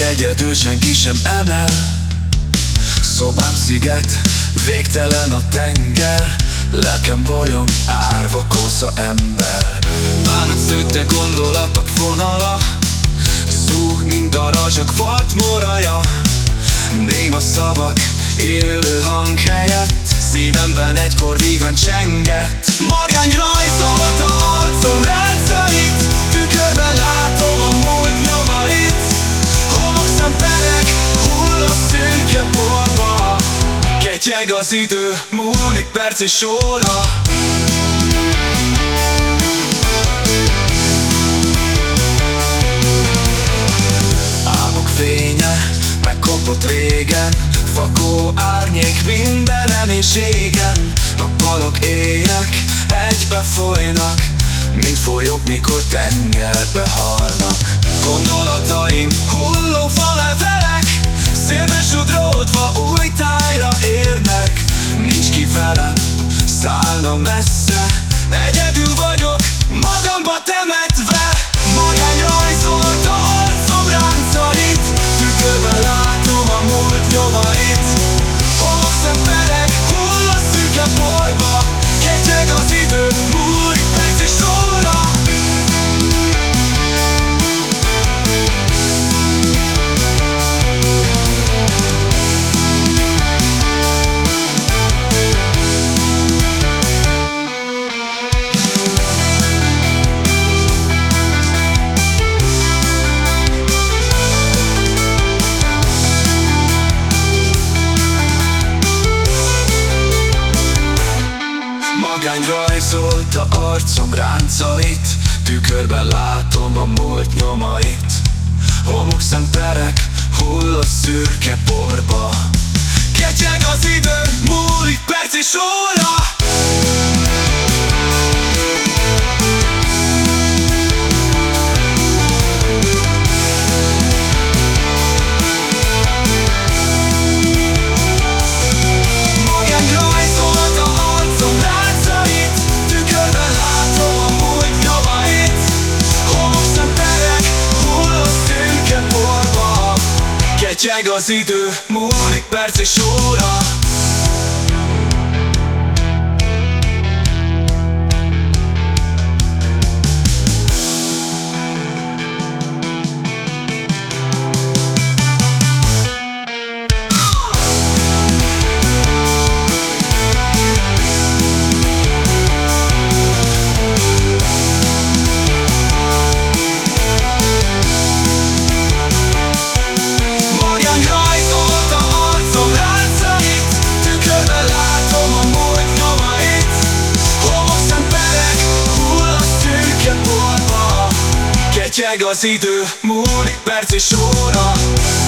Egyedül senki sem emel. Szobám sziget, végtelen a tenger. Lelkem bolyong, árva kósza ember. Bánat szőtte gondolatok vonala, zúg, mint a razsak volt moraja. Néma szavak, élő hang helyett szívemben egykor vígan csengett. Magány rajzolt a arcom ráncait, tükörben látom a múlt nyomait. Homokszemperek hull a szürke porba, ketyeg az idő, múlik perc és óra. Álmok fénye megkopott régen, fakó árnyék mindenem és égen. Nappalok, éjek egybe folynak, mint folyók, mikor tengerbe halnak. Gondolataim hulló falevelek, szélbe sodródva új tájra érnek. Nincs ki velem, szállna messze, egyedül vagyok, magamba temetve. Magány rajzolt a arcom ráncait, tükörben látom a múlt nyomait. Homokszemperek hull a szürke porba, ketyeg az idő, múlik perc és óra. Magány rajzolt a arcom ráncait, tükörben látom a múlt nyomait. Homokszemperek hull a szürke porba, ketyeg az idő, múlik perc és óra. Ketyeg az idő, múlik perc és óra. Ketyeg az idő, múlik perc és óra.